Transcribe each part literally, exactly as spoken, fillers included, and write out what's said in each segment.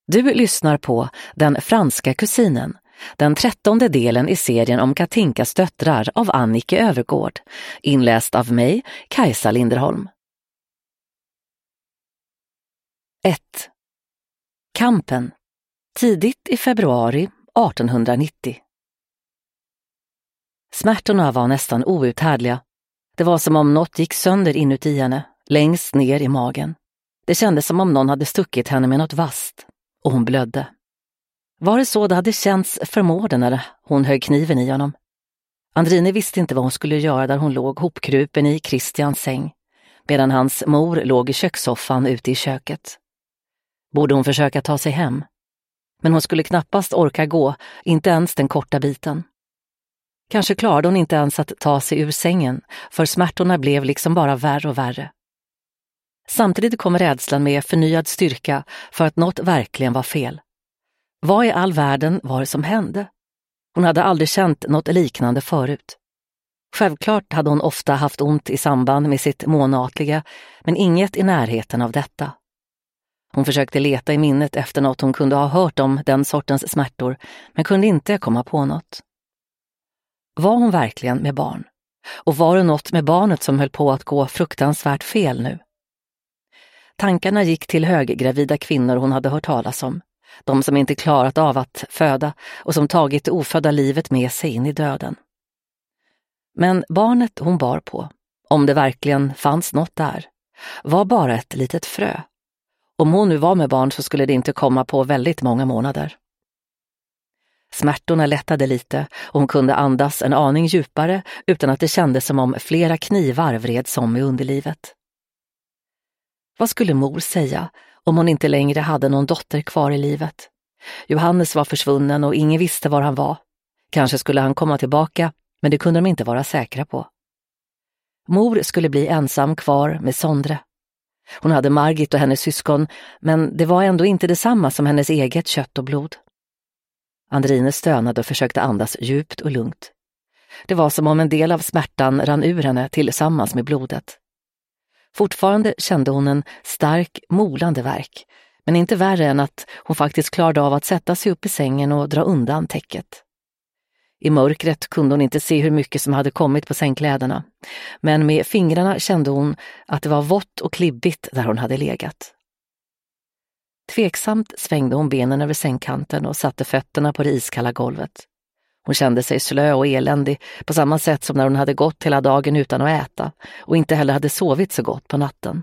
Du lyssnar på Den franska kusinen, den trettonde delen i serien om Katinkas döttrar av Annike Övergård, inläst av mig, Kajsa Linderholm. ett. Kampen. Tidigt i februari artonhundranittio. Smärtorna var nästan outhärdliga. Det var som om något gick sönder inuti henne, längst ner i magen. Det kändes som om någon hade stuckit henne med något vasst, och hon blödde. Var det så det hade känts för Mården när hon högg kniven i honom? Andrine visste inte vad hon skulle göra där hon låg hopkrupen i Christians säng, medan hans mor låg i kökssoffan ute i köket. Borde hon försöka ta sig hem? Men hon skulle knappast orka gå, inte ens den korta biten. Kanske klarade hon inte ens att ta sig ur sängen, för smärtorna blev liksom bara värre och värre. Samtidigt kom rädslan med förnyad styrka för att något verkligen var fel. Vad i all världen var det som hände? Hon hade aldrig känt något liknande förut. Självklart hade hon ofta haft ont i samband med sitt månatliga, men inget i närheten av detta. Hon försökte leta i minnet efter något hon kunde ha hört om den sortens smärtor, men kunde inte komma på något. Var hon verkligen med barn? Och var det något med barnet som höll på att gå fruktansvärt fel nu? Tankarna gick till höggravida kvinnor hon hade hört talas om. De som inte klarat av att föda och som tagit det ofödda livet med sig in i döden. Men barnet hon bar på, om det verkligen fanns något där, var bara ett litet frö. Om hon nu var med barn så skulle det inte komma på väldigt många månader. Smärtorna lättade lite och hon kunde andas en aning djupare utan att det kändes som om flera knivar vreds om i underlivet. Vad skulle mor säga om hon inte längre hade någon dotter kvar i livet? Johannes var försvunnen och ingen visste var han var. Kanske skulle han komma tillbaka, men det kunde de inte vara säkra på. Mor skulle bli ensam kvar med Sondre. Hon hade Margit och hennes syskon, men det var ändå inte detsamma som hennes eget kött och blod. Andrine stönade och försökte andas djupt och lugnt. Det var som om en del av smärtan rann ur henne tillsammans med blodet. Fortfarande kände hon en stark, molande värk, men inte värre än att hon faktiskt klarade av att sätta sig upp i sängen och dra undan täcket. I mörkret kunde hon inte se hur mycket som hade kommit på sängkläderna, men med fingrarna kände hon att det var vått och klibbigt där hon hade legat. Tveksamt svängde hon benen över sängkanten och satte fötterna på det iskalla golvet. Hon kände sig slö och eländig på samma sätt som när hon hade gått hela dagen utan att äta och inte heller hade sovit så gott på natten.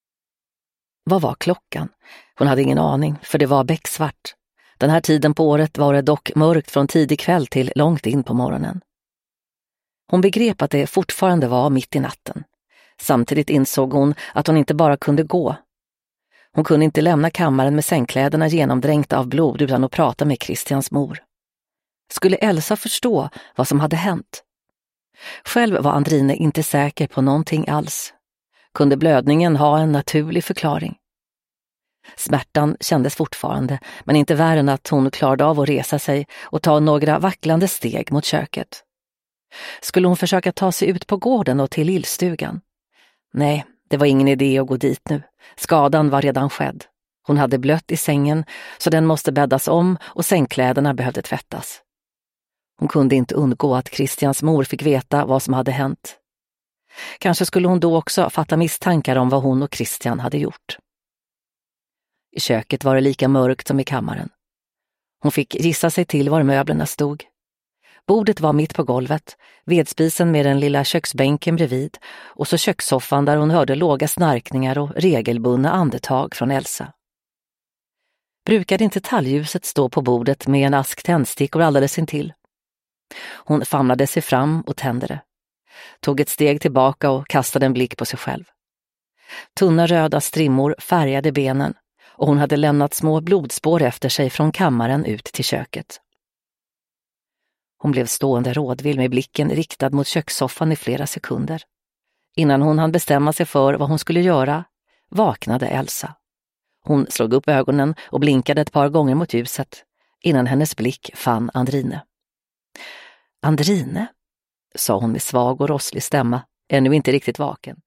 Vad var klockan? Hon hade ingen aning, för det var becksvart. Den här tiden på året var det dock mörkt från tidig kväll till långt in på morgonen. Hon begrep att det fortfarande var mitt i natten. Samtidigt insåg hon att hon inte bara kunde gå. Hon kunde inte lämna kammaren med sängkläderna genomdränkta av blod utan att prata med Christians mor. Skulle Elsa förstå vad som hade hänt? Själv var Andrine inte säker på någonting alls. Kunde blödningen ha en naturlig förklaring? Smärtan kändes fortfarande, men inte värre än att hon klarade av att resa sig och ta några vacklande steg mot köket. Skulle hon försöka ta sig ut på gården och till lillstugan? Nej, det var ingen idé att gå dit nu. Skadan var redan skedd. Hon hade blött i sängen, så den måste bäddas om och sängkläderna behövde tvättas. Hon kunde inte undgå att Christians mor fick veta vad som hade hänt. Kanske skulle hon då också fatta misstankar om vad hon och Christian hade gjort. I köket var det lika mörkt som i kammaren. Hon fick gissa sig till var möblerna stod. Bordet var mitt på golvet, vedspisen med den lilla köksbänken bredvid och så kökssoffan där hon hörde låga snarkningar och regelbundna andetag från Elsa. Brukade inte talljuset stå på bordet med en ask tändstickor alldeles intill? Hon famlade sig fram och tände det. Tog ett steg tillbaka och kastade en blick på sig själv. Tunna röda strimmor färgade benen och hon hade lämnat små blodspår efter sig från kammaren ut till köket. Hon blev stående rådvill med blicken riktad mot kökssoffan i flera sekunder. Innan hon hann bestämma sig för vad hon skulle göra, vaknade Elsa. Hon slog upp ögonen och blinkade ett par gånger mot ljuset, innan hennes blick fann Andrine. Andrine, sa hon med svag och rosslig stämma, ännu inte riktigt vaken.